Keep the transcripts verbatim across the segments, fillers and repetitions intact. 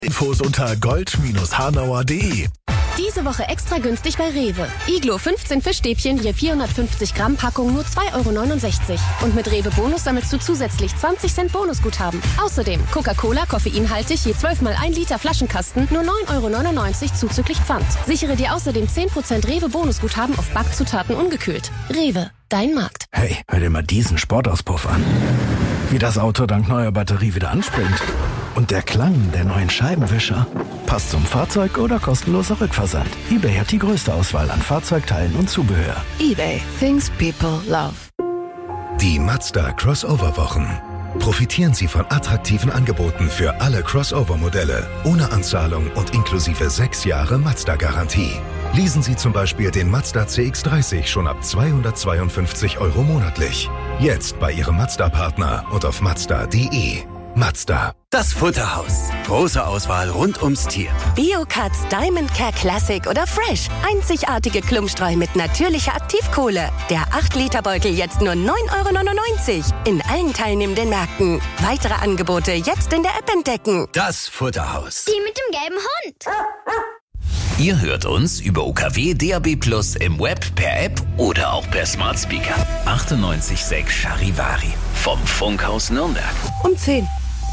Infos unter gold Bindestrich hanauer Punkt de. Diese Woche extra günstig bei Rewe. Iglo fünfzehn Fischstäbchen je vierhundertfünfzig Gramm Packung nur zwei Euro neunundsechzig. Und mit Rewe Bonus sammelst du zusätzlich zwanzig Cent Bonusguthaben. Außerdem Coca-Cola koffeinhaltig je zwölf mal ein Liter Flaschenkasten nur neun Euro neunundneunzig zuzüglich Pfand. Sichere dir außerdem zehn Prozent Rewe Bonusguthaben auf Backzutaten ungekühlt. Rewe, dein Markt. Hey, hör dir mal diesen Sportauspuff an. Wie das Auto dank neuer Batterie wieder anspringt. Und der Klang der neuen Scheibenwischer. Passt zum Fahrzeug oder kostenloser Rückversand. eBay hat die größte Auswahl an Fahrzeugteilen und Zubehör. eBay, things people love. Die Mazda Crossover-Wochen. Profitieren Sie von attraktiven Angeboten für alle Crossover-Modelle. Ohne Anzahlung und inklusive sechs Jahre Mazda-Garantie. Leasen Sie zum Beispiel den Mazda C X dreißig schon ab zweihundertzweiundfünfzig Euro monatlich. Jetzt bei Ihrem Mazda-Partner und auf mazda punkt de. Mazda. Das Futterhaus. Große Auswahl rund ums Tier. Bio-Cuts, Diamond Care Classic oder Fresh. Einzigartige Klumpstreu mit natürlicher Aktivkohle. Der acht Liter Beutel jetzt nur neun Euro neunundneunzig. In allen teilnehmenden Märkten. Weitere Angebote jetzt in der App entdecken. Das Futterhaus. Die mit dem gelben Hund. Ihr hört uns über U K W D A B Plus im Web, per App oder auch per Smart Speaker. achtundneunzig Komma sechs Charivari vom Funkhaus Nürnberg. Um zehn.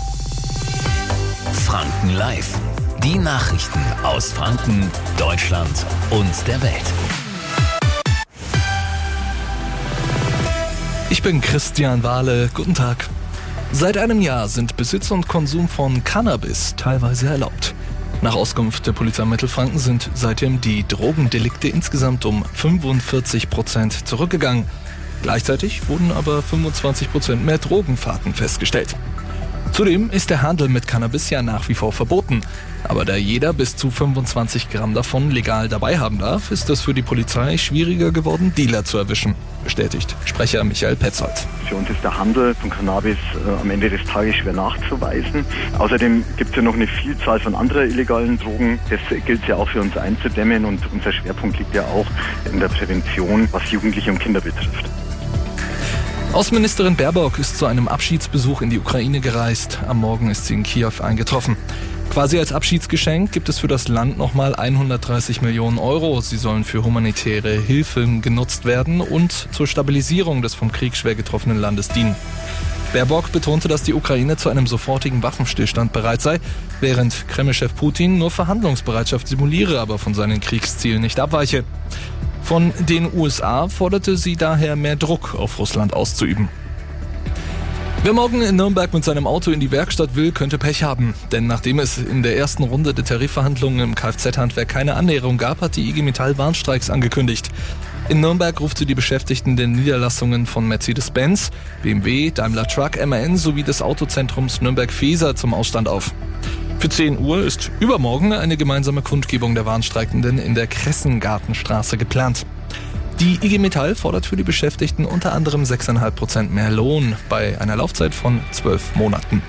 Franken Live. Die Nachrichten aus Franken, Deutschland und der Welt. Ich bin Christian Wahle. Guten Tag. Seit einem Jahr sind Besitz und Konsum von Cannabis teilweise erlaubt. Nach Auskunft der Polizei Mittelfranken sind seitdem die Drogendelikte insgesamt um fünfundvierzig Prozent zurückgegangen. Gleichzeitig wurden aber fünfundzwanzig Prozent mehr Drogenfahrten festgestellt. Zudem ist der Handel mit Cannabis ja nach wie vor verboten. Aber da jeder bis zu fünfundzwanzig Gramm davon legal dabei haben darf, ist es für die Polizei schwieriger geworden, Dealer zu erwischen, bestätigt Sprecher Michael Petzold. Für uns ist der Handel von Cannabis äh, am Ende des Tages schwer nachzuweisen. Außerdem gibt es ja noch eine Vielzahl von anderen illegalen Drogen. Das gilt ja auch für uns einzudämmen und unser Schwerpunkt liegt ja auch in der Prävention, was Jugendliche und Kinder betrifft. Außenministerin Baerbock ist zu einem Abschiedsbesuch in die Ukraine gereist. Am Morgen ist sie in Kiew eingetroffen. Quasi als Abschiedsgeschenk gibt es für das Land nochmal hundertdreißig Millionen Euro. Sie sollen für humanitäre Hilfe genutzt werden und zur Stabilisierung des vom Krieg schwer getroffenen Landes dienen. Baerbock betonte, dass die Ukraine zu einem sofortigen Waffenstillstand bereit sei, während Kreml-Chef Putin nur Verhandlungsbereitschaft simuliere, aber von seinen Kriegszielen nicht abweiche. Von den U S A forderte sie daher mehr Druck auf Russland auszuüben. Wer morgen in Nürnberg mit seinem Auto in die Werkstatt will, könnte Pech haben. Denn nachdem es in der ersten Runde der Tarifverhandlungen im Kfz-Handwerk keine Annäherung gab, hat die I G Metall Warnstreiks angekündigt. In Nürnberg ruft sie die Beschäftigten der Niederlassungen von Mercedes-Benz, B M W, Daimler Truck, M A N sowie des Autozentrums Nürnberg-Feser zum Ausstand auf. Für zehn Uhr ist übermorgen eine gemeinsame Kundgebung der Warnstreikenden in der Kressengartenstraße geplant. Die I G Metall fordert für die Beschäftigten unter anderem sechs Komma fünf Prozent mehr Lohn bei einer Laufzeit von zwölf Monaten.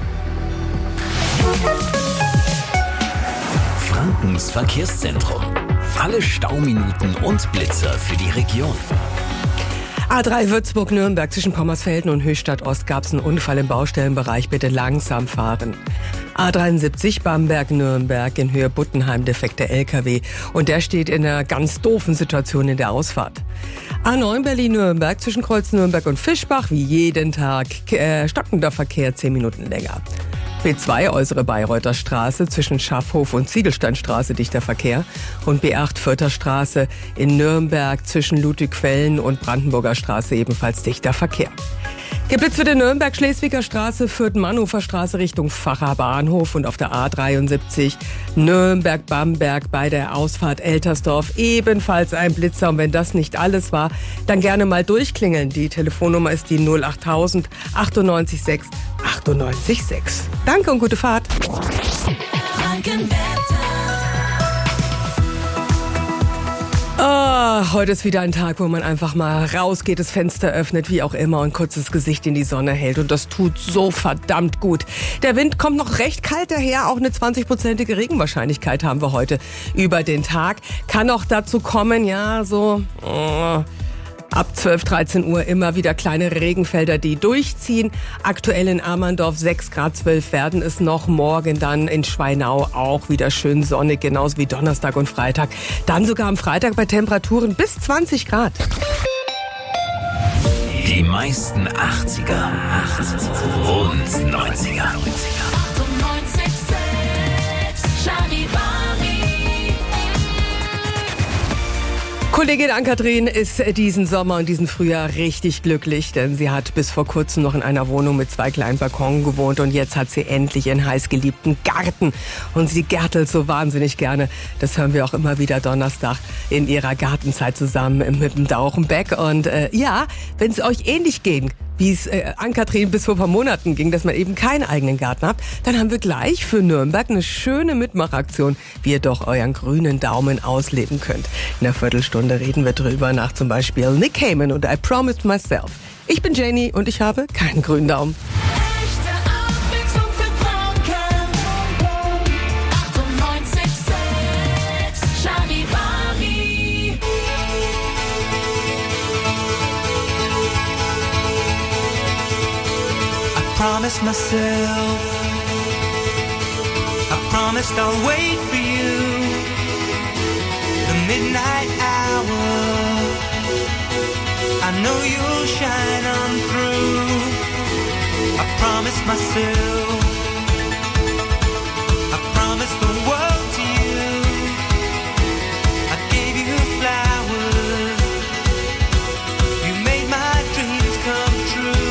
Frankens Verkehrszentrum. Alle Stauminuten und Blitzer für die Region. A drei Würzburg-Nürnberg zwischen Pommersfelden und Höchstadt-Ost gab es einen Unfall im Baustellenbereich. Bitte langsam fahren. A dreiundsiebzig Bamberg-Nürnberg in Höhe Buttenheim defekter L K W. Und der steht in einer ganz doofen Situation in der Ausfahrt. A neun Berlin-Nürnberg zwischen Kreuz Nürnberg und Fischbach wie jeden Tag. Äh, stockender Verkehr zehn Minuten länger. B zwei Äußere Bayreuther Straße zwischen Schaffhof und Ziegelsteinstraße dichter Verkehr und B acht Fürther Straße in Nürnberg zwischen Ludwigquellen und Brandenburger Straße ebenfalls dichter Verkehr. Geblitzt wird in Nürnberg Schleswiger Straße, Fürth-Mannhofer Straße Richtung Facher Bahnhof und auf der A dreiundsiebzig Nürnberg-Bamberg bei der Ausfahrt Eltersdorf ebenfalls ein Blitzer. Und wenn das nicht alles war, dann gerne mal durchklingeln. Die Telefonnummer ist die null achttausend achtundneunzig sechs achtundneunzig sechs. Danke und gute Fahrt. Oh, heute ist wieder ein Tag, wo man einfach mal rausgeht, das Fenster öffnet, wie auch immer, und kurz das Gesicht in die Sonne hält. Und das tut so verdammt gut. Der Wind kommt noch recht kalt daher. Auch eine zwanzig-prozentige Regenwahrscheinlichkeit haben wir heute über den Tag. Kann auch dazu kommen, ja, so... Oh, Ab zwölf, dreizehn Uhr immer wieder kleine Regenfelder, die durchziehen. Aktuell in Amerndorf sechs Grad, zwölf werden es noch. Morgen dann in Schweinau auch wieder schön sonnig, genauso wie Donnerstag und Freitag. Dann sogar am Freitag bei Temperaturen bis zwanzig Grad. Die meisten achtziger und neunziger. Kollegin Ann-Kathrin ist diesen Sommer und diesen Frühjahr richtig glücklich, denn sie hat bis vor kurzem noch in einer Wohnung mit zwei kleinen Balkonen gewohnt und jetzt hat sie endlich einen heißgeliebten Garten und sie gärtelt so wahnsinnig gerne. Das hören wir auch immer wieder Donnerstag in ihrer Gartenzeit zusammen mit dem Dauchenbeck und äh, ja, wenn es euch ähnlich geht, wie es äh, Ann-Kathrin bis vor ein paar Monaten ging, dass man eben keinen eigenen Garten hat, dann haben wir gleich für Nürnberg eine schöne Mitmachaktion, wie ihr doch euren grünen Daumen ausleben könnt. In einer Viertelstunde reden wir drüber nach zum Beispiel Nick Cayman und I Promised Myself. Ich bin Janie und ich habe keinen grünen Daumen. I promised myself, I promised I'll wait for you, the midnight hour, I know you'll shine on through. I promised myself, I promised the world to you, I gave you flowers, you made my dreams come true.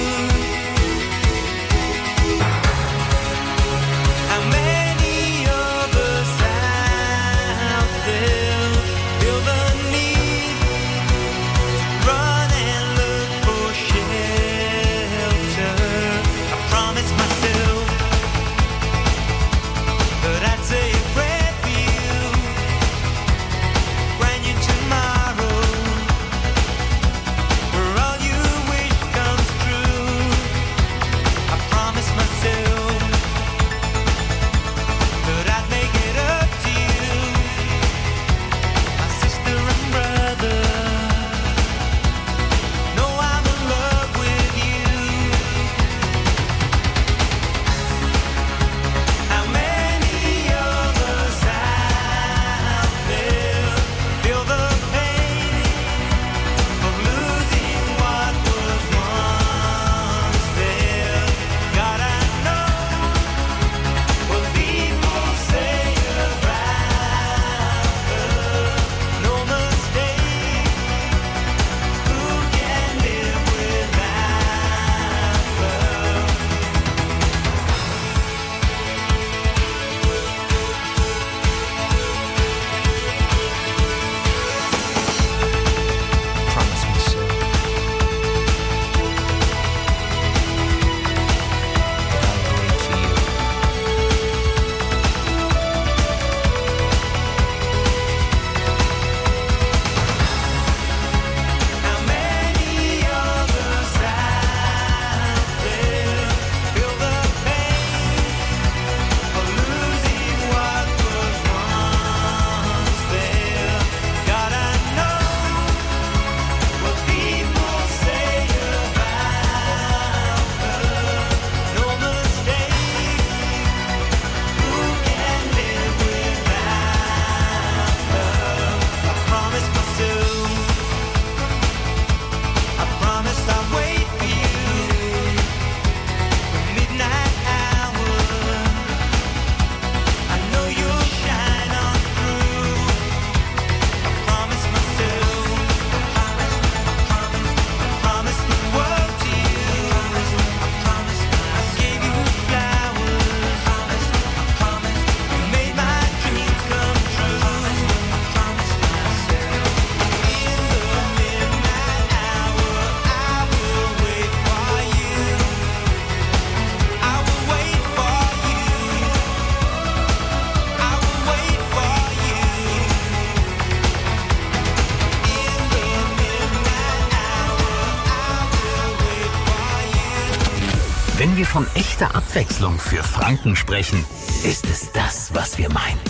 Wenn wir von echter Abwechslung für Franken sprechen, ist es das, was wir meinen.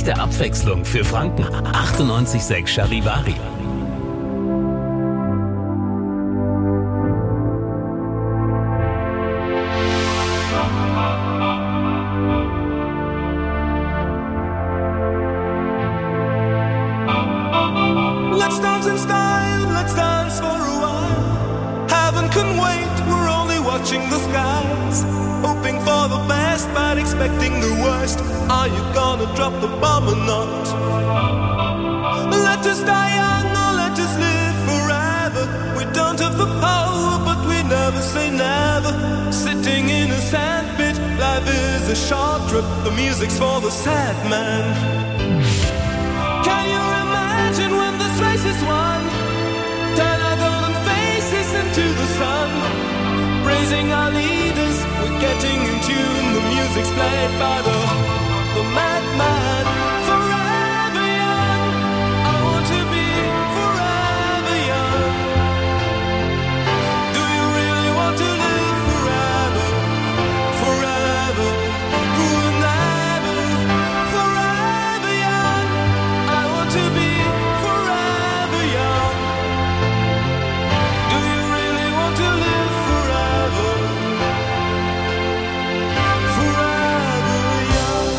Echte Abwechslung für Franken. achtundneunzig Komma sechs Charivari. Let's dance in style, let's dance for a while. Heaven can wait, we're only watching the skies. Hoping for the best, but expecting the worst. Are you gonna drop the bomb or not? Let us die young or let us live forever. We don't have the power, but we never say never. Sitting in a sandpit, life is a short trip. The music's for the sad man. Can you imagine when this race is won? Turn our golden faces into the sun. Praising our leaders, we're getting in tune. The music's played by the, the madman. Forever young, I want to be forever young. Do you really want to live forever? Forever, forever, forever young. I want to be forever young. Do you really want to live forever? Forever young.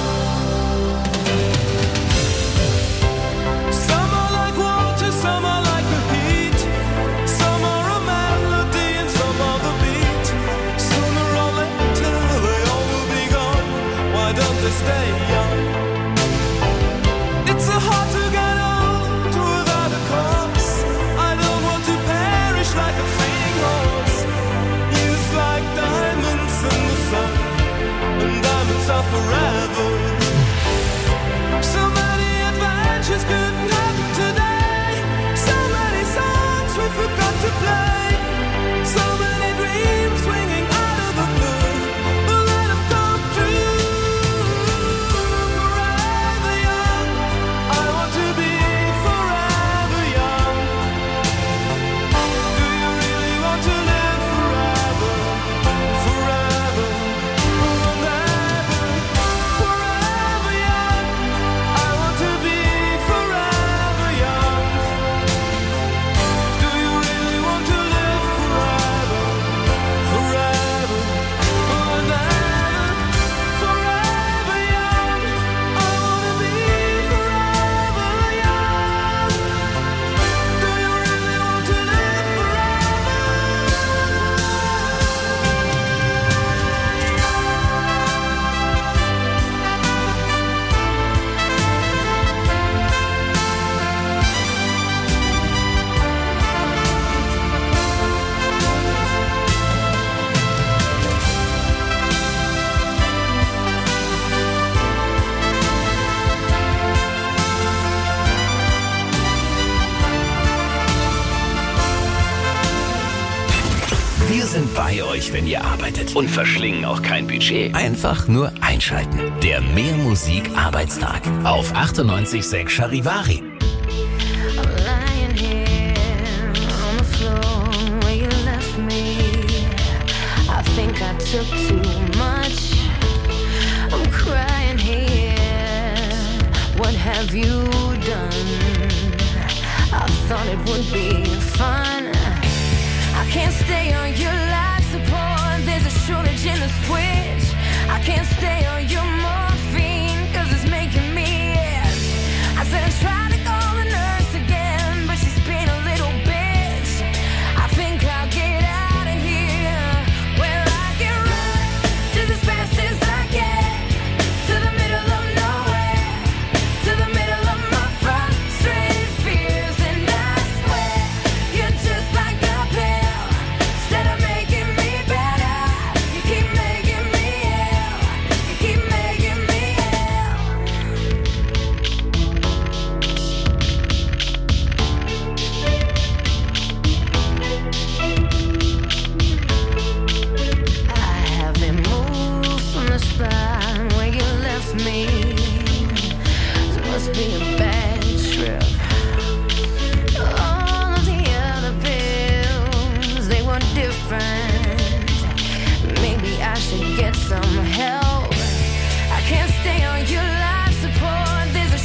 Some are like water, some are like the heat. Some are a melody and some are the beat. Sooner or later they all will be gone. Why don't they stay young? It's so hard to get old without a cause. I don't want to perish like a fleeing horse. Youth like diamonds in the sun, and diamonds are forever. So many adventures couldn't happen today. So many songs we forgot to play. So many dreams swinging out of the blue. But let them come true. Forever young, I want to be forever young. Do you really want to live forever? Forever, forever, forever young. I want to be forever young. Do you really want to live forever? Forever, forever, forever young. I want to be forever young. Do you really want to live Wir sind bei euch, wenn ihr arbeitet und verschlingen auch kein Budget. Einfach nur einschalten. Der Mehr Musik Arbeitstag auf achtundneunzig Komma sechs Charivari. I'm lying here on the floor where you left me. I think I took too much. I'm crying here. What have you done? I thought it would be fun. I can't stay on your life support. There's a shortage in the switch. I can't stay on your morphine, cause it's making me ill. I said I tried to call the nurse again, but she's been a little bitch. I think I'll get out of here. Well, I can run just as fast as I can to the middle of nowhere, to the middle of my frustrated fears. And I swear you're just like a pill. Instead of making me better, you keep making me ill. You keep making me ill. I haven't moved from the spot where you left me. This must be a bad trip. All of the other pills, they were different. Maybe I should get some help. I can't stay on your life support. There's a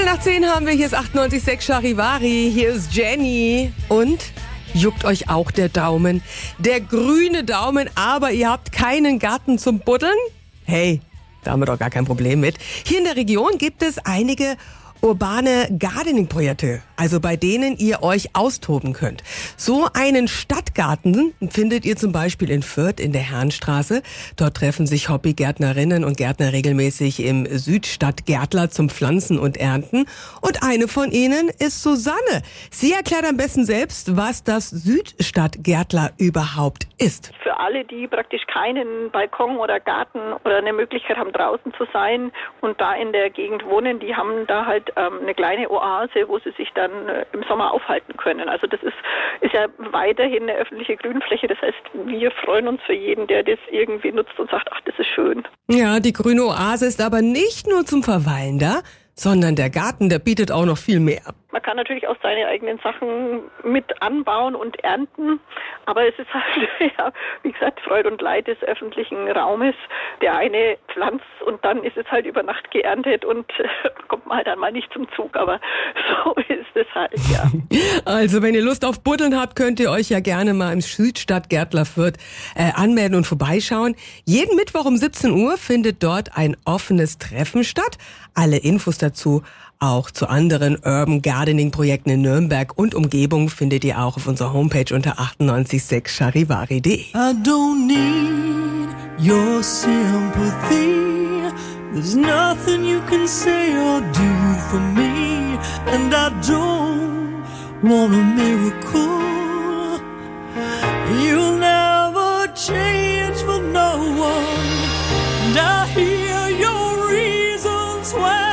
nach zehn haben wir, hier ist achtundneunzig Komma sechs Charivari, hier ist Jenny. Und juckt euch auch der Daumen, der grüne Daumen, aber ihr habt keinen Garten zum Buddeln? Hey, da haben wir doch gar kein Problem mit. Hier in der Region gibt es einige urbane Gardening-Projekte, also bei denen ihr euch austoben könnt. So einen Stadtgarten findet ihr zum Beispiel in Fürth in der Herrnstraße. Dort treffen sich Hobbygärtnerinnen und Gärtner regelmäßig im Südstadtgärtler zum Pflanzen und Ernten. Und eine von ihnen ist Susanne. Sie erklärt am besten selbst, was das Südstadtgärtler überhaupt ist. Für alle, die praktisch keinen Balkon oder Garten oder eine Möglichkeit haben, draußen zu sein und da in der Gegend wohnen, die haben da halt ähm, eine kleine Oase, wo sie sich dann äh, im Sommer aufhalten können. Also das ist, ist ja weiterhin eine öffentliche Grünfläche. Das heißt, wir freuen uns für jeden, der das irgendwie nutzt und sagt, ach, das ist schön. Ja, die grüne Oase ist aber nicht nur zum Verweilen da, sondern der Garten, der bietet auch noch viel mehr. Man kann natürlich auch seine eigenen Sachen mit anbauen und ernten, aber es ist halt, ja, wie gesagt, Freude und Leid des öffentlichen Raumes. Der eine pflanzt und dann ist es halt über Nacht geerntet und äh, kommt man halt einmal nicht zum Zug, aber so ist es halt, ja. Also, wenn ihr Lust auf Buddeln habt, könnt ihr euch ja gerne mal im Südstadtgärtler Fürth äh, anmelden und vorbeischauen. Jeden Mittwoch um siebzehn Uhr findet dort ein offenes Treffen statt. Alle Infos dazu, auch zu anderen Urban Gardening Projekten in Nürnberg und Umgebung, findet ihr auch auf unserer Homepage unter achtundneunzig Komma sechs charivari punkt de. I don't need your sympathy. There's nothing you can say or do for me. And I don't want a miracle. You'll never change for no one. And I hear your reasons why.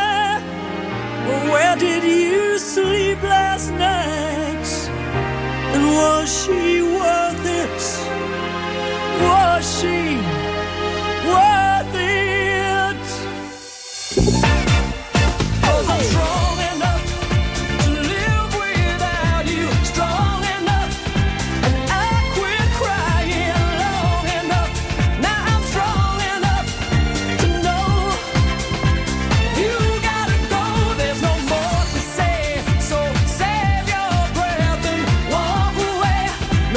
Where did you sleep last night? And was she worth it? Was she worth it? 'Cause I'm strong enough to live without you. Strong enough, and I quit crying long enough. Now I'm strong enough to know you gotta go. There's no more to say, so save your breath and walk away.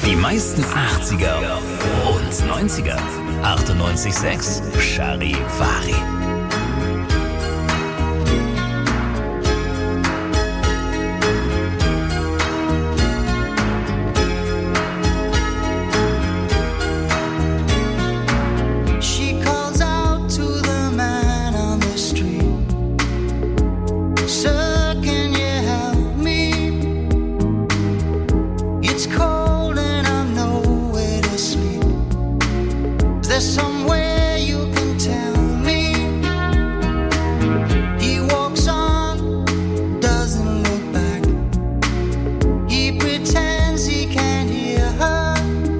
Die meisten achtziger und neunziger. achtundneunzig Komma sechs Charivari. Somewhere you can tell me. He walks on, doesn't look back. He pretends he can't hear her.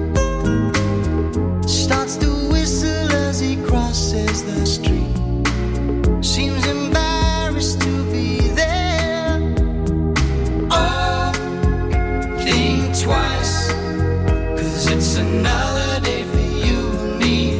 Starts to whistle as he crosses the street. Seems embarrassed to be there. Oh, think twice, 'cause it's another day for you and me.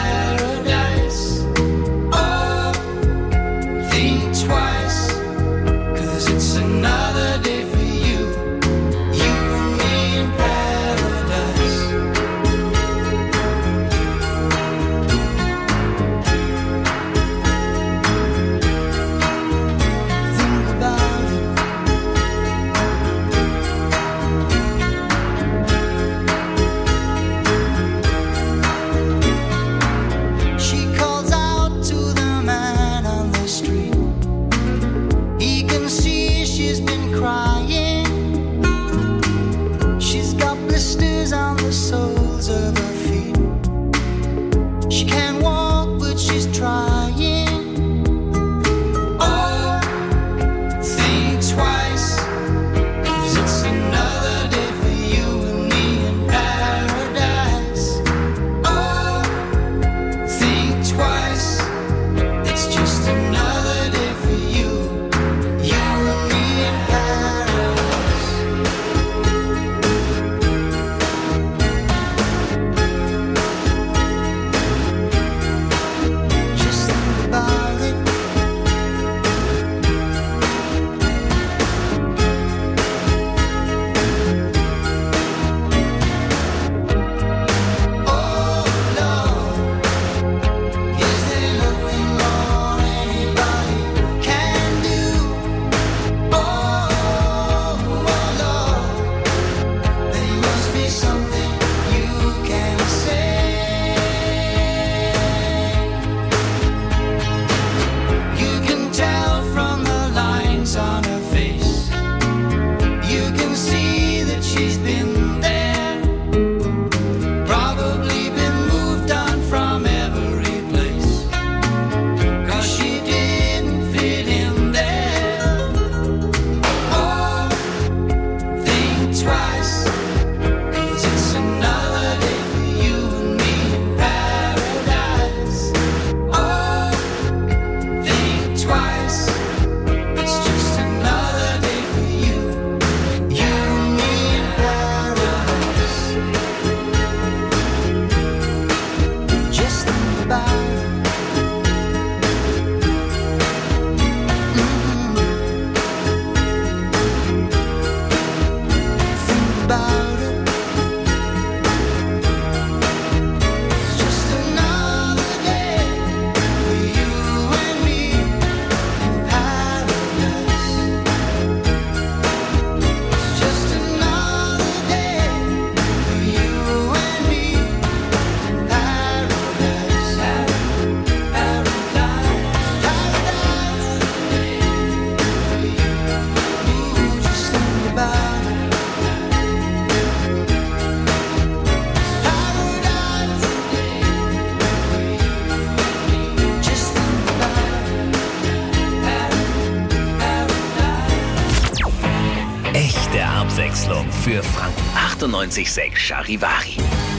Abwechslung für Franken achtundneunzig Komma sechs Charivari.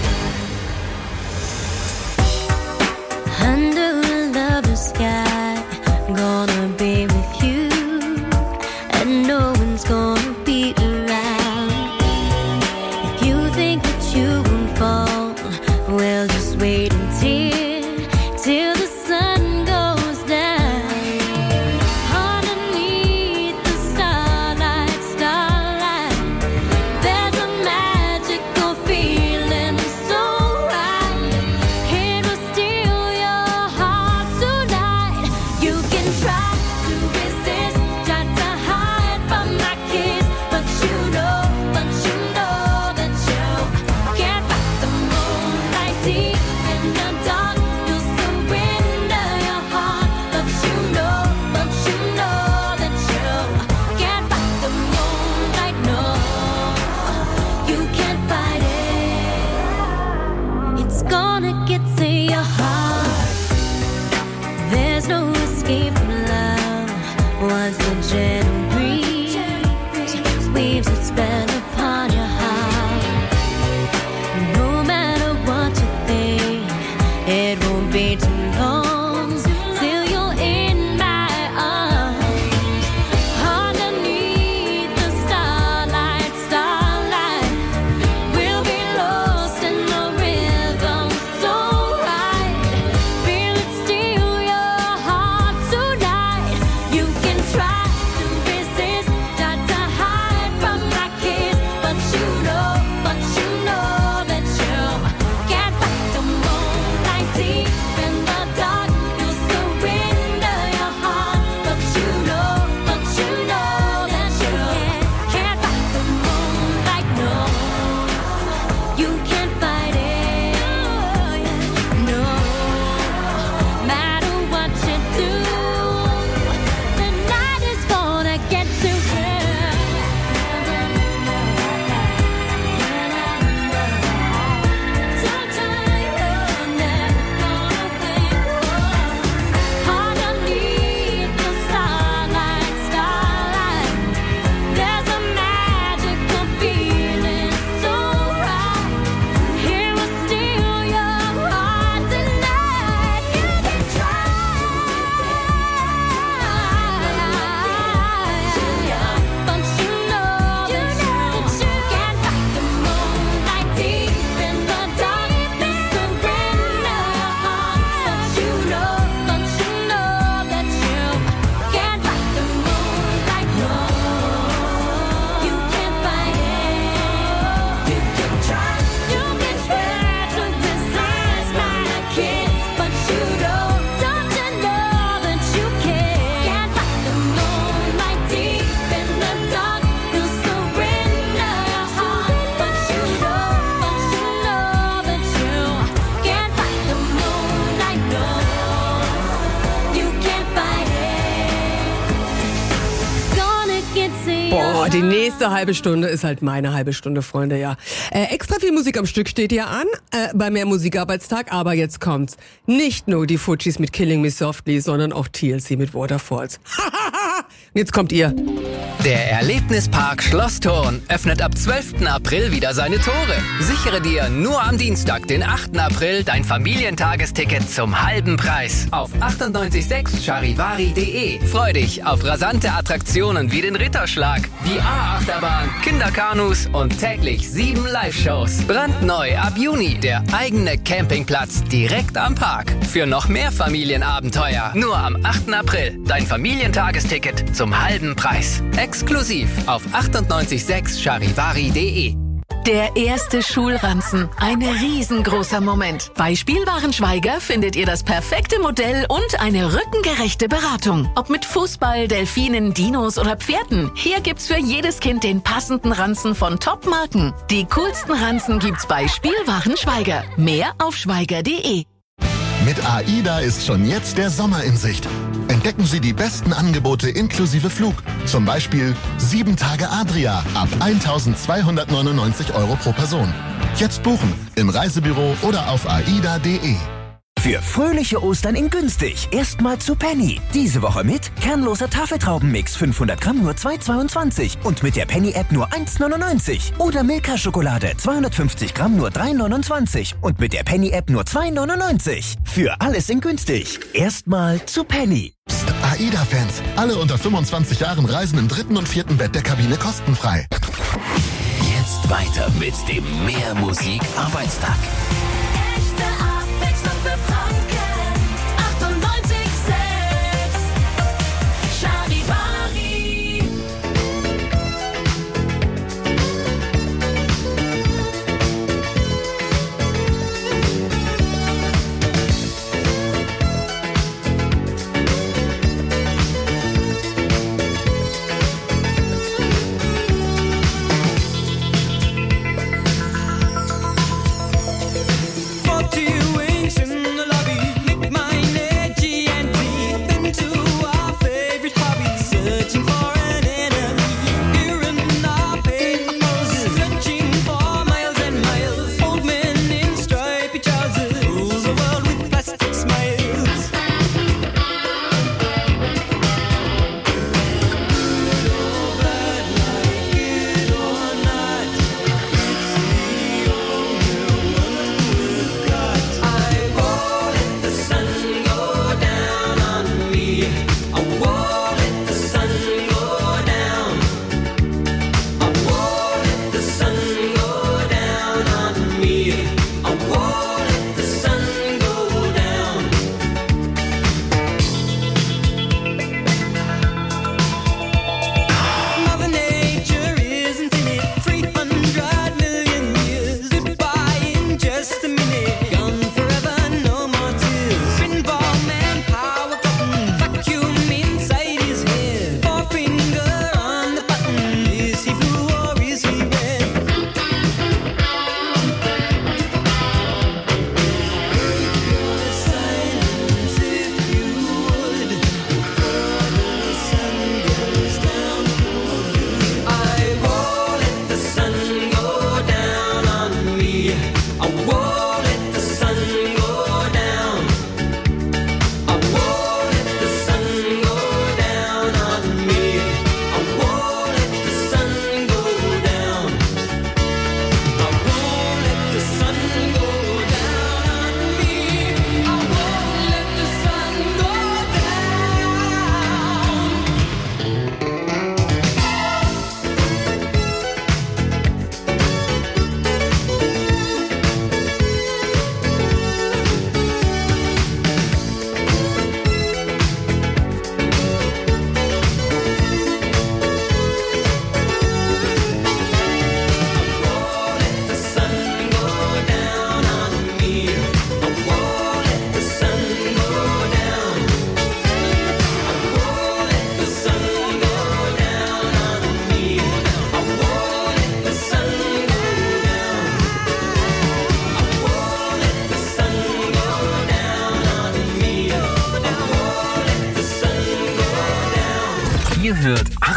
Under a lover's sky, gonna be with you, and no one's gonna be around. If you think that you won't fall, well, just wait until, till the sun goes down. Underneath the starlight, starlight, there's a magical feeling. Boah, die nächste halbe Stunde ist halt meine halbe Stunde, Freunde, ja. Äh, extra viel Musik am Stück steht ja an, äh, bei mehr Musikarbeitstag, aber jetzt kommt's. Nicht nur die Fujis mit Killing Me Softly, sondern auch T L C mit Waterfalls. Jetzt kommt ihr. Der Erlebnispark Schloss Thurn öffnet ab zwölften April wieder seine Tore. Sichere dir nur am Dienstag, den achten April, dein Familientagesticket zum halben Preis auf achtundneunzig sechs charivari punkt de. Freu dich auf rasante Attraktionen wie den Ritterschlag, V R-Achterbahn, Kinderkanus und täglich sieben Live-Shows. Brandneu ab Juni der eigene Campingplatz direkt am Park. Für noch mehr Familienabenteuer nur am achten April dein Familientagesticket zum halben Preis. Exklusiv auf achtundneunzig sechs charivari punkt de. Der erste Schulranzen. Ein riesengroßer Moment. Bei Spielwarenschweiger findet ihr das perfekte Modell und eine rückengerechte Beratung. Ob mit Fußball, Delfinen, Dinos oder Pferden. Hier gibt's für jedes Kind den passenden Ranzen von Top-Marken. Die coolsten Ranzen gibt's bei Spielwarenschweiger. Mehr auf schweiger punkt de. Mit AIDA ist schon jetzt der Sommer in Sicht. Entdecken Sie die besten Angebote inklusive Flug. Zum Beispiel sieben Tage Adria ab eintausendzweihundertneunundneunzig Euro pro Person. Jetzt buchen im Reisebüro oder auf aida punkt de. Für fröhliche Ostern in günstig. Erstmal zu Penny. Diese Woche mit kernloser Tafeltraubenmix fünfhundert Gramm nur zwei Euro zweiundzwanzig und mit der Penny-App nur eins Euro neunundneunzig. Oder Milka-Schokolade zweihundertfünfzig Gramm nur drei Euro neunundzwanzig und mit der Penny-App nur zwei Euro neunundneunzig. Für alles in günstig. Erstmal zu Penny. Psst, AIDA-Fans. Alle unter fünfundzwanzig Jahren reisen im dritten und vierten Bett der Kabine kostenfrei. Jetzt weiter mit dem Mehr Musik Arbeitstag.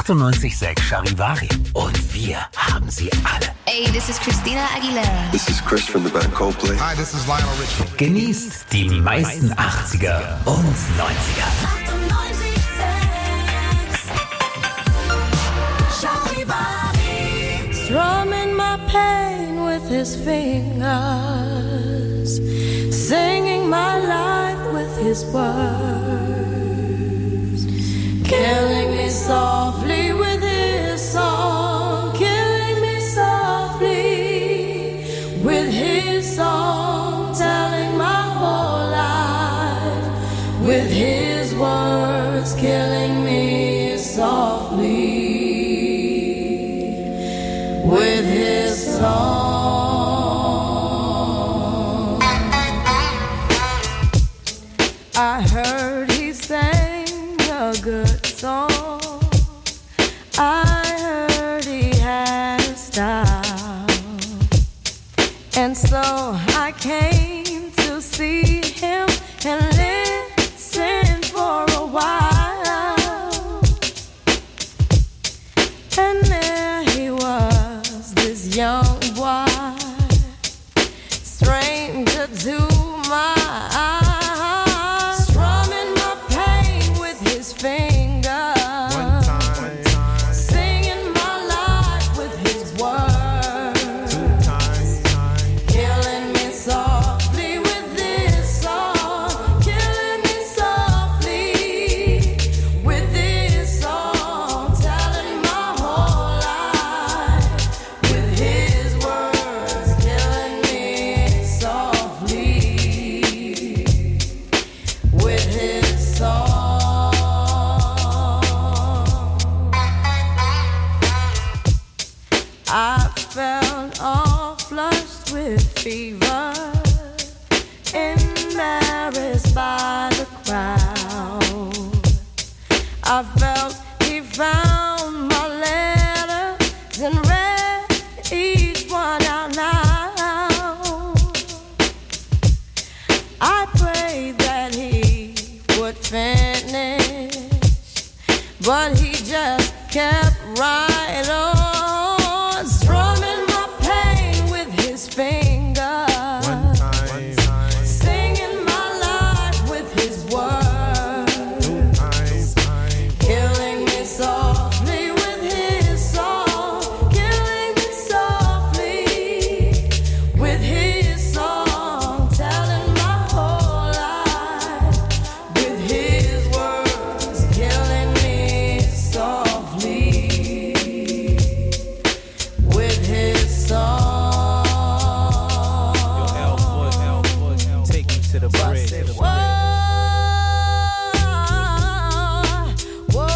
achtundneunzig Komma sechs Charivari. Und wir haben sie alle. Hey, this is Christina Aguilera. This is Chris from the band Coldplay. Hi, this is Lionel Richie. Genießt die meisten achtziger und neunziger. Strumming my pain with his fingers, singing my life with his words, killing me softly with his song, killing me softly with his song, telling my whole life with his words, killing me softly with his song. I heard he sang a good song. I heard he had a style. And so I came to see him and listen for a while. And there he was, this young boy, stranger to my eyes, strumming my pain with his fingers, one time, singing my life with his words, two times, killing me softly with this song, killing me softly with this song, telling my whole life with his words, killing me softly with his song. I felt all flushed with fever, embarrassed by the crowd. I felt he found my letters and read each one out loud. I prayed that he would finish, but he just kept right on, strumming my pain with his fingers, one time, singing my life with his words, two times, killing me softly with his song, killing me softly with his song, telling my whole life with his words, killing me softly with his song. Take me to the bridge. Whoa, whoa,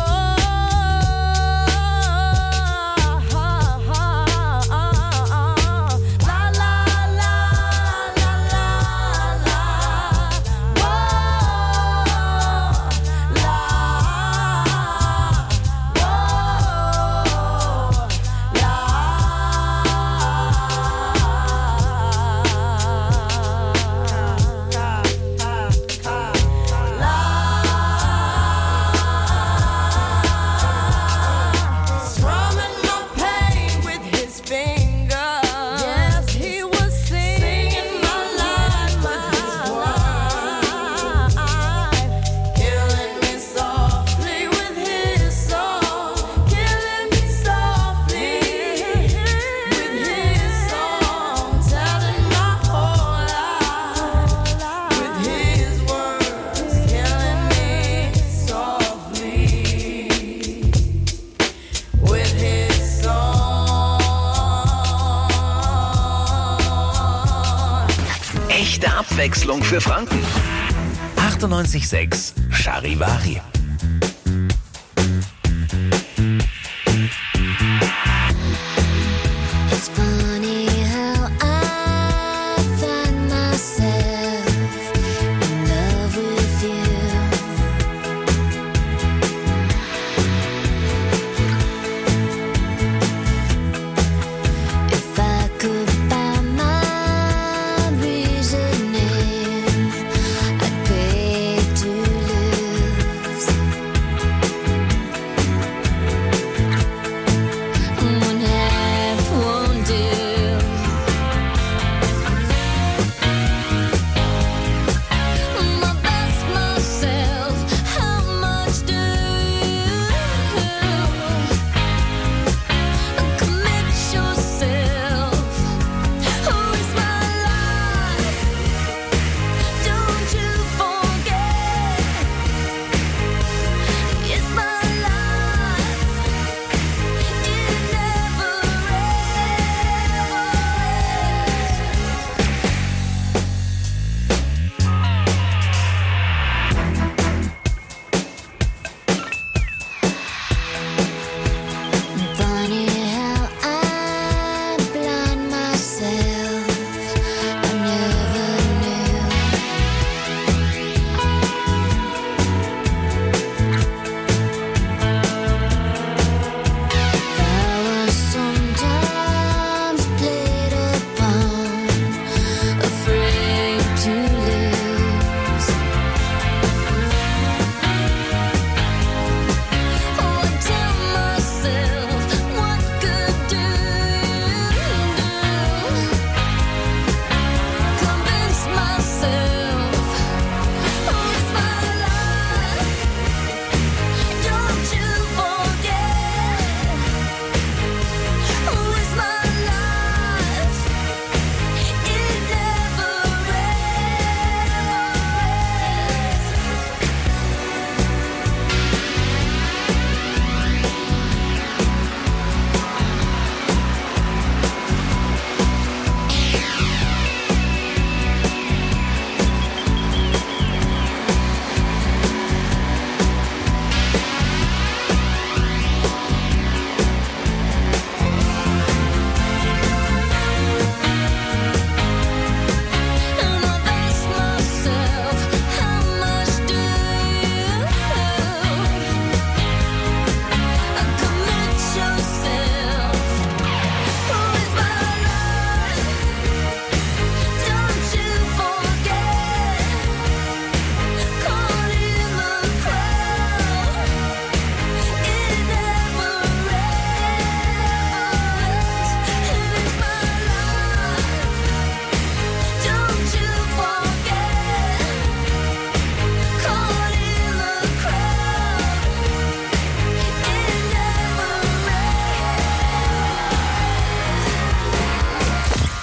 la la la la la la, whoa, la, strumming my pain with his fingers. Yes, he was singing my life with his words, killing me softly with his song, killing me softly with his song, telling my whole life with his words, killing me softly with his song. Echte Abwechslung für Franken. achtundneunzig Komma sechs Charivari. It's funny how I find myself in love with you. If I could buy my reasoning, I'd pay to lose.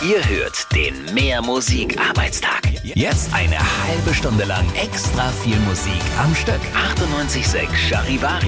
Ihr hört den Mehr Musik Arbeitstag. Jetzt eine halbe Stunde lang extra viel Musik am Stück. achtundneunzig Komma sechs Charivari.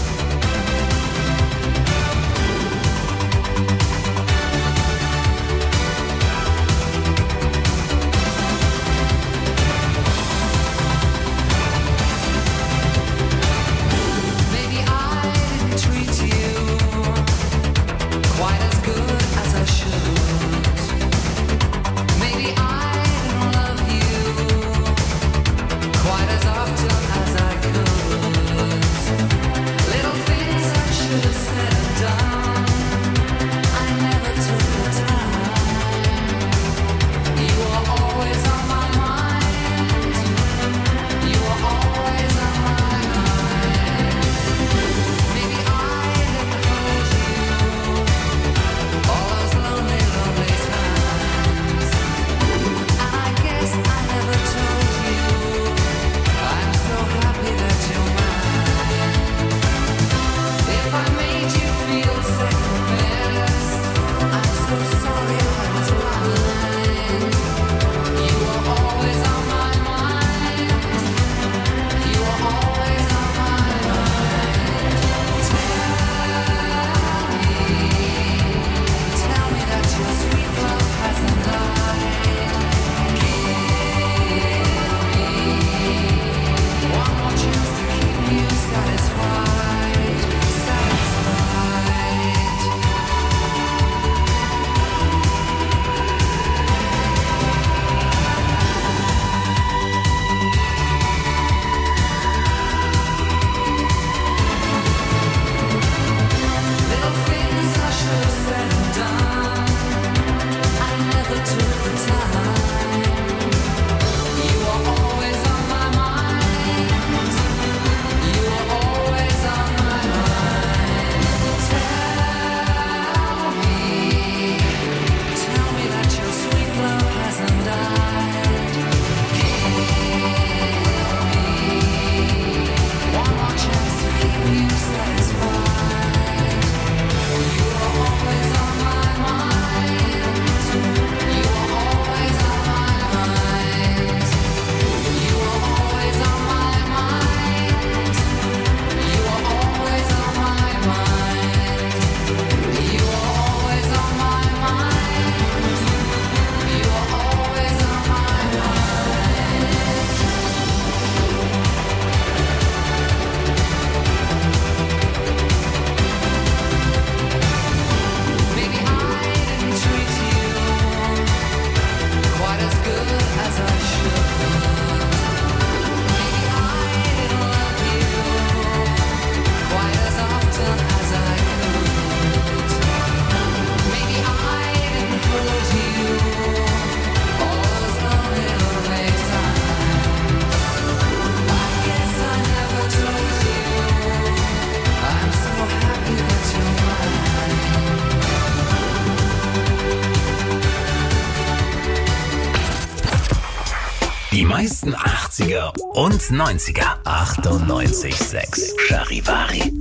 Die meisten achtziger und neunziger. achtundneunzig Komma sechs Charivari.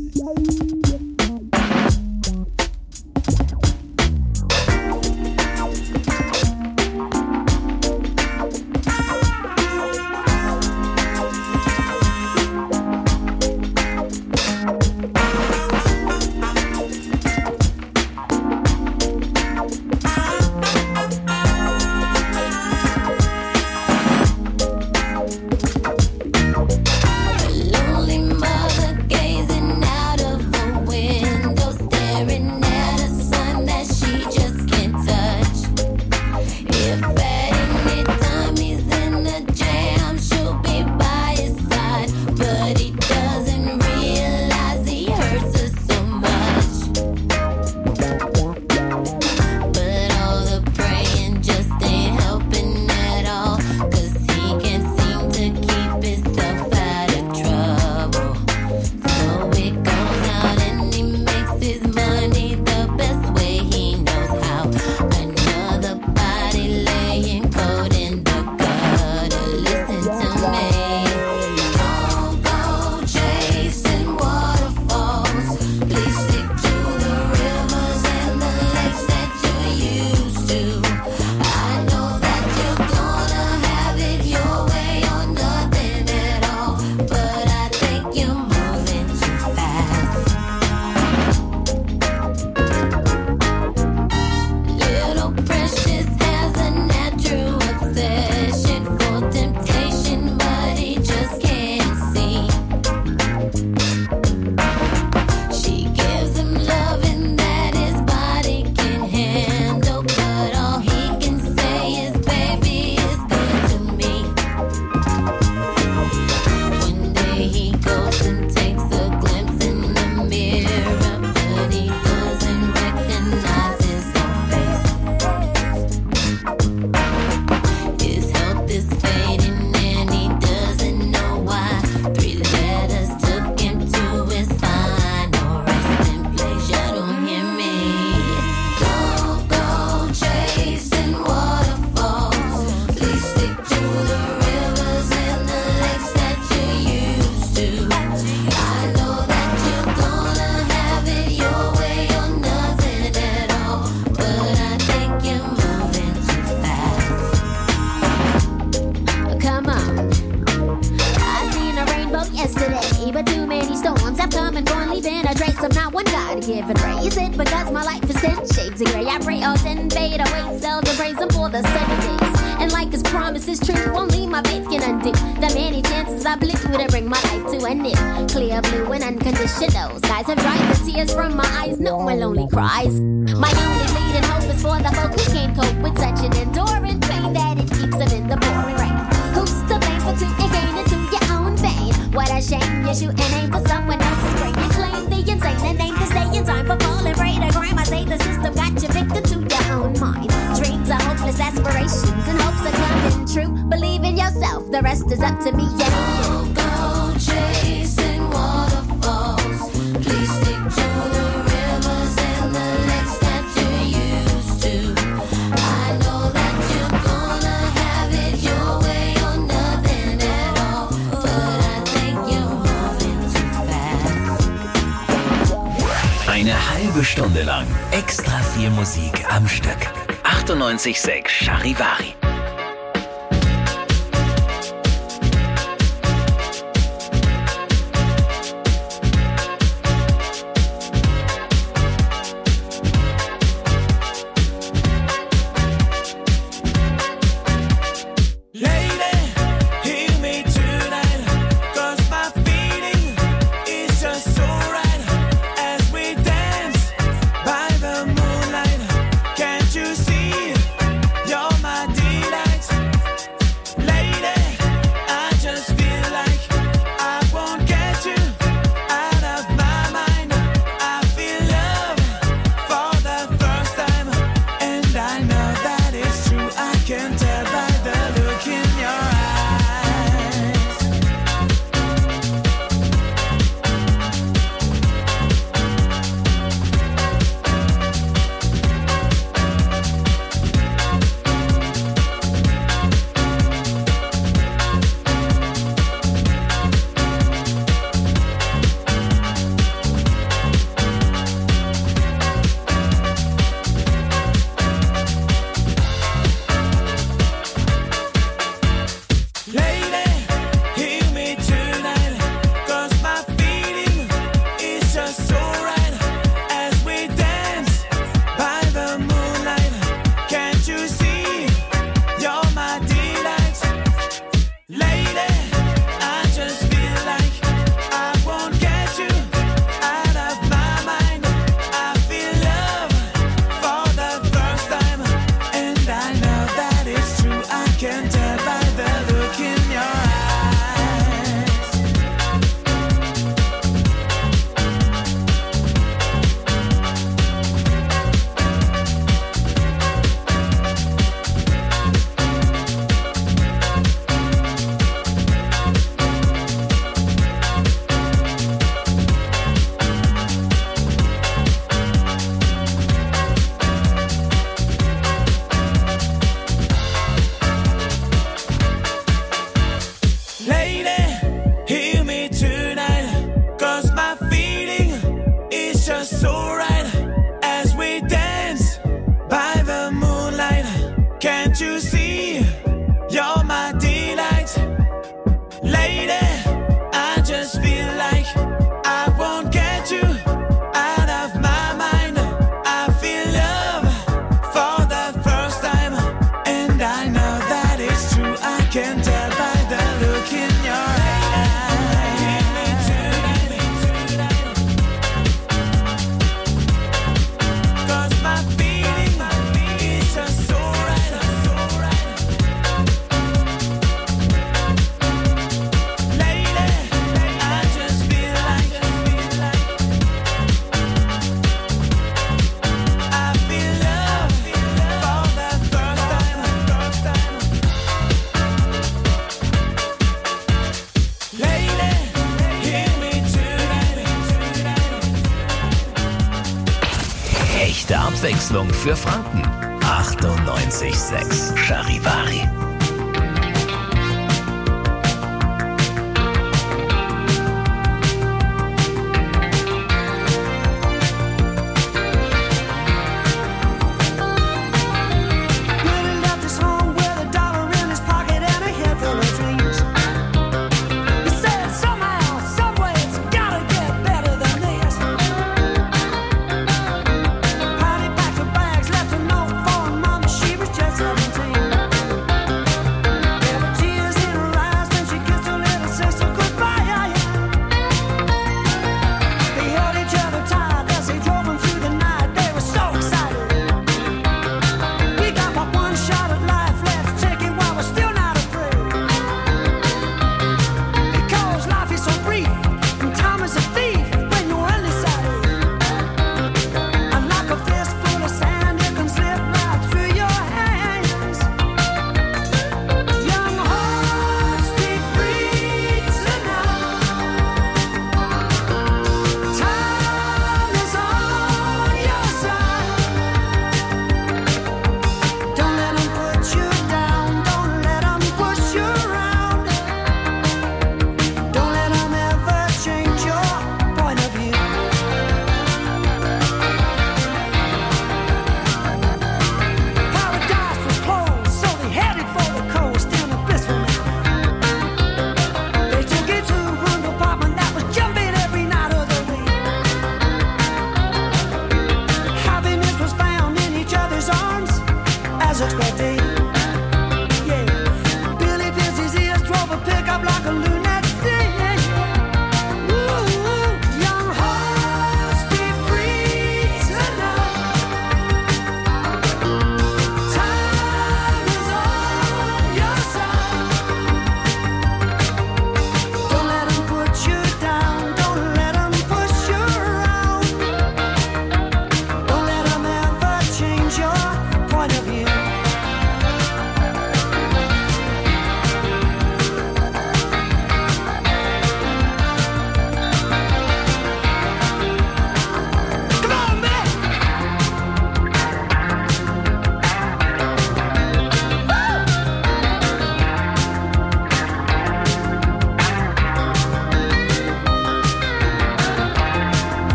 Lonely mother gazing out of the galaxy gray. I pray all ten fade away, seldom praise him for the sunny days. And like his promise is true, only my faith can undo the many chances I blew to bring my life to an end. Clear blue and unconditional skies have dried the tears from my eyes. No one lonely cries. My only leading hope is for the folk who can't cope with such an enduring pain that it keeps them in the pouring rain. Who's to blame for two again into your own vein? What a shame you shoot and aim for someone else's brain. You claim the insane and aim to stay in time for falling prey to crime. I say the system got you victim to your own mind. Dreams are hopeless aspirations and hopes are coming true. Believe in yourself, the rest is up to me. Yeah. Don't go chasing waterfalls. Please stick to the rivers and the lakes that you're used to. I know that you're gonna have it your way or nothing at all, but I think you're moving too fast. Eine halbe Stunde lang extra viel Musik am Stück. achtundneunzig Komma sechs Charivari. Abwechslung für Franken. achtundneunzig Komma sechs Charivari. Back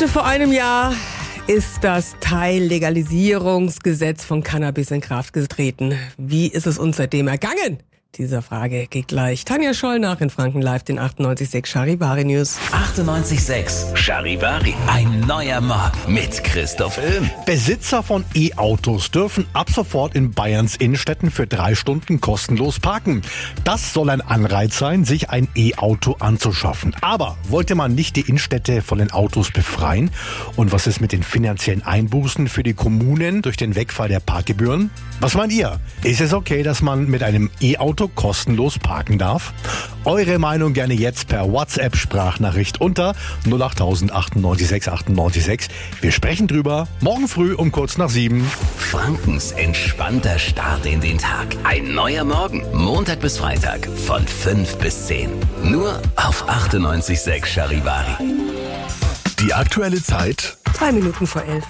Heute vor einem Jahr ist das Teillegalisierungsgesetz von Cannabis in Kraft getreten. Wie ist es uns seitdem ergangen? Dieser Frage geht gleich Tanja Scholl nach in Franken live den achtundneunzig Komma sechs Charivari News. achtundneunzig Komma sechs Charivari. Ein neuer Morgen mit Christoph Öhm. Besitzer von E-Autos dürfen ab sofort in Bayerns Innenstädten für drei Stunden kostenlos parken. Das soll ein Anreiz sein, sich ein E-Auto anzuschaffen. Aber wollte man nicht die Innenstädte von den Autos befreien? Und was ist mit den finanziellen Einbußen für die Kommunen durch den Wegfall der Parkgebühren? Was meint ihr? Ist es okay, dass man mit einem E-Auto kostenlos parken darf? Eure Meinung gerne jetzt per WhatsApp-Sprachnachricht unter null acht null acht acht sechs acht sechs. Wir sprechen drüber morgen früh um kurz nach sieben. Frankens entspannter Start in den Tag. Ein neuer Morgen. Montag bis Freitag von fünf bis zehn. Nur auf achtundneunzig Komma sechs Charivari. Die aktuelle Zeit. Zwei Minuten vor elf.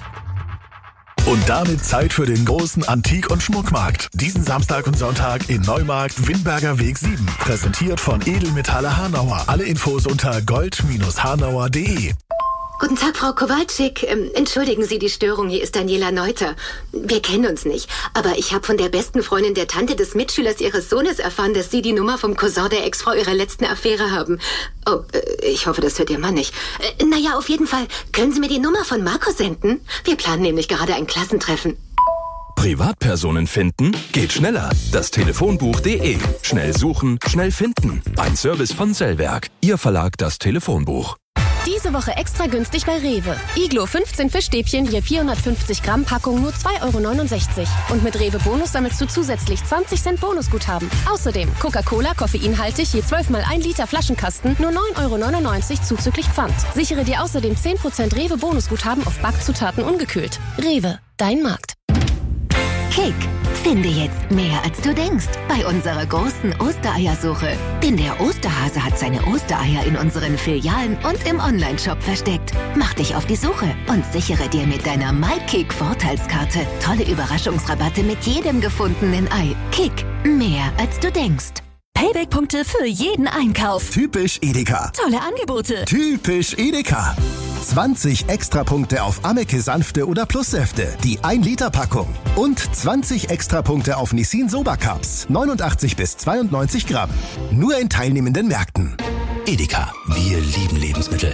Und damit Zeit für den großen Antik- und Schmuckmarkt. Diesen Samstag und Sonntag in Neumarkt, Windberger Weg sieben. Präsentiert von Edelmetalle Hanauer. Alle Infos unter gold Bindestrich hanauer Punkt de. Guten Tag, Frau Kowalczyk. Ähm, entschuldigen Sie die Störung, hier ist Daniela Neuter. Wir kennen uns nicht, aber ich habe von der besten Freundin der Tante des Mitschülers Ihres Sohnes erfahren, dass Sie die Nummer vom Cousin der Ex-Frau Ihrer letzten Affäre haben. Oh, äh, ich hoffe, das hört Ihr Mann nicht. Äh, naja, auf jeden Fall, können Sie mir die Nummer von Marco senden? Wir planen nämlich gerade ein Klassentreffen. Privatpersonen finden? Geht schneller. Das Telefonbuch Punkt de. Schnell suchen, schnell finden. Ein Service von Sellwerk. Ihr Verlag das Telefonbuch. Diese Woche extra günstig bei Rewe. Iglo fünfzehn Fischstäbchen je vierhundertfünfzig Gramm Packung nur zwei Euro neunundsechzig. Und mit Rewe Bonus sammelst du zusätzlich zwanzig Cent Bonusguthaben. Außerdem Coca-Cola koffeinhaltig je zwölf mal ein Liter Flaschenkasten nur neun Euro neunundneunzig zuzüglich Pfand. Sichere dir außerdem zehn Prozent Rewe Bonusguthaben auf Backzutaten ungekühlt. Rewe, dein Markt. Kick. Finde jetzt mehr, als du denkst, bei unserer großen Ostereiersuche. Denn der Osterhase hat seine Ostereier in unseren Filialen und im Onlineshop versteckt. Mach dich auf die Suche und sichere dir mit deiner MyKick-Vorteilskarte tolle Überraschungsrabatte mit jedem gefundenen Ei. Kick. Mehr, als du denkst. Payback-Punkte für jeden Einkauf. Typisch Edeka. Tolle Angebote. Typisch Edeka. zwanzig Extrapunkte auf Ameke Sanfte oder Plussäfte, die ein Liter Packung. Und zwanzig Extrapunkte auf Nissin Soba Cups, neunundachtzig bis zweiundneunzig Gramm. Nur in teilnehmenden Märkten. Edeka, wir lieben Lebensmittel.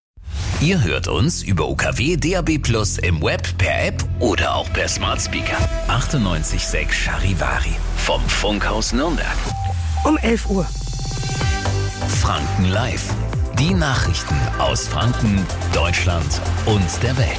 Ihr hört uns über U K W D A B Plus im Web, per App oder auch per Smart Speaker. achtundneunzig Komma sechs Charivari vom Funkhaus Nürnberg. Um elf Uhr. Franken live. Die Nachrichten aus Franken, Deutschland und der Welt.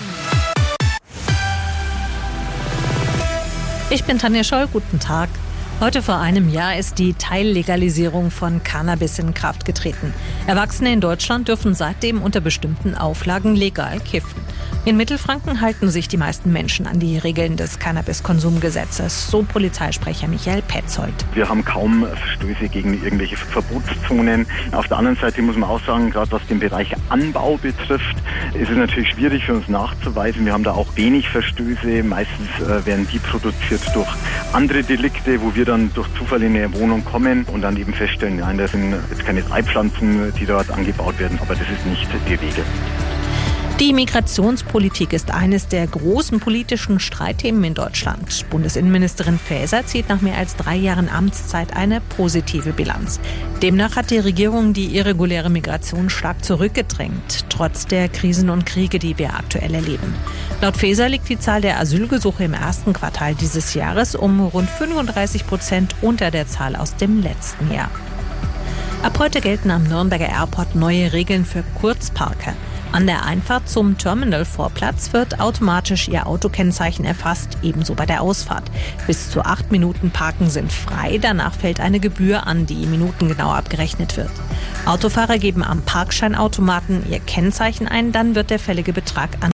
Ich bin Tanja Scholl, guten Tag. Heute vor einem Jahr ist die Teillegalisierung von Cannabis in Kraft getreten. Erwachsene in Deutschland dürfen seitdem unter bestimmten Auflagen legal kiffen. In Mittelfranken halten sich die meisten Menschen an die Regeln des Cannabiskonsumgesetzes, so Polizeisprecher Michael Petzold. Wir haben kaum Verstöße gegen irgendwelche Verbotszonen. Auf der anderen Seite muss man auch sagen, gerade was den Bereich Anbau betrifft, ist es natürlich schwierig für uns nachzuweisen. Wir haben da auch wenig Verstöße. Meistens äh, werden die produziert durch andere Delikte, wo wir dann durch Zufall in eine Wohnung kommen und dann eben feststellen, nein, das sind jetzt keine Treibpflanzen, die dort angebaut werden, aber das ist nicht die Regel. Die Migrationspolitik ist eines der großen politischen Streitthemen in Deutschland. Bundesinnenministerin Faeser zieht nach mehr als drei Jahren Amtszeit eine positive Bilanz. Demnach hat die Regierung die irreguläre Migration stark zurückgedrängt, trotz der Krisen und Kriege, die wir aktuell erleben. Laut Faeser liegt die Zahl der Asylgesuche im ersten Quartal dieses Jahres um rund fünfunddreißig Prozent unter der Zahl aus dem letzten Jahr. Ab heute gelten am Nürnberger Airport neue Regeln für Kurzparker. An der Einfahrt zum Terminal-Vorplatz wird automatisch Ihr Autokennzeichen erfasst, ebenso bei der Ausfahrt. Bis zu acht Minuten Parken sind frei, danach fällt eine Gebühr an, die minutengenau abgerechnet wird. Autofahrer geben am Parkscheinautomaten ihr Kennzeichen ein, dann wird der fällige Betrag an